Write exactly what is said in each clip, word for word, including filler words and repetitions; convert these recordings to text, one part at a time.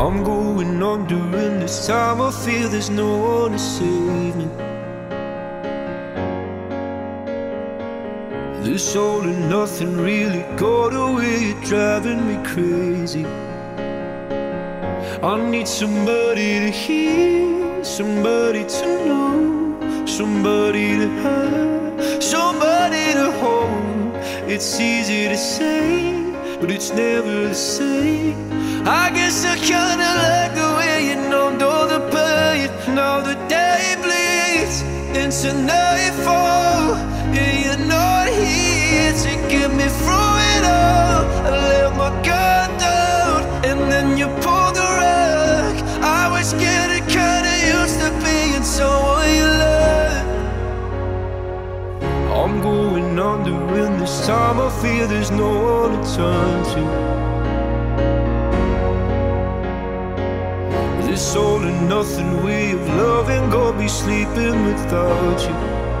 I'm going on during this time. I feel there's no one to save me. This all and nothing really got away, you're driving me crazy. I need somebody to hear, somebody to know, somebody to have, somebody to hold. It's easy to say, but it's never the same. I guess I kinda like the way you numbed all the pain. Now the day bleeds into nightfall, and you're not here to get me through it all. I let my guard down, and then you pulled the rug. I was getting kinda used to being someone you love. I'm going under, and this time I feel there's no one to turn to. This all and nothing way of loving got me sleeping without you.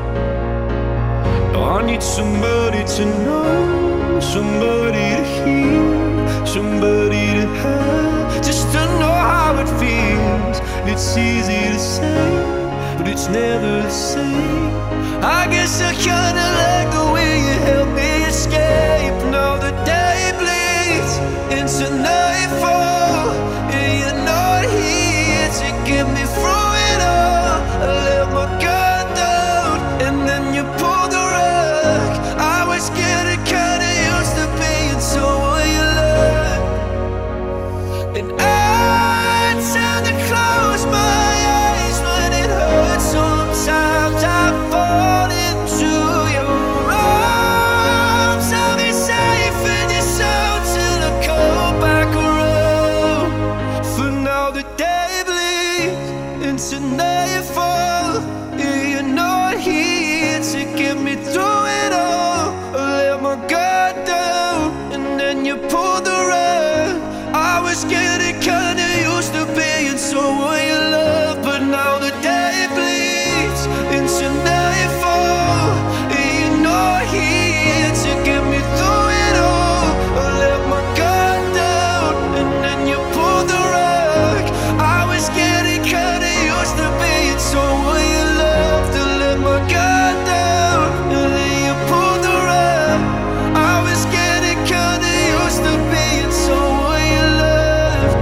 I need somebody to know, somebody to hear, somebody to have, just to know how it feels. It's easy to say, but it's never the same. I guess I kinda like the way you help me escape. Now the day bleeds into nightfall, and you're not here to get me through it all. I let my guard down, and then you pulled the rug. I was getting kinda used to being someone you love, and I tend to close my eyes when it hurts. Sometimes I fall into your arms. I'll be safe in your soul till I come back around. For now the day bleeds into nightfall, and you're not here to get me through it all. I let my guard down, and then you pulled the rug. I was getting kinda used to being someone you love, but now the day bleeds into nightfall, and you're not here to get me through it all. I let my guard down, and then you pulled the rug. I was getting kinda used to being someone you loved. I let my guard down, and then you pulled the rug. I was getting kinda used to being someone you loved.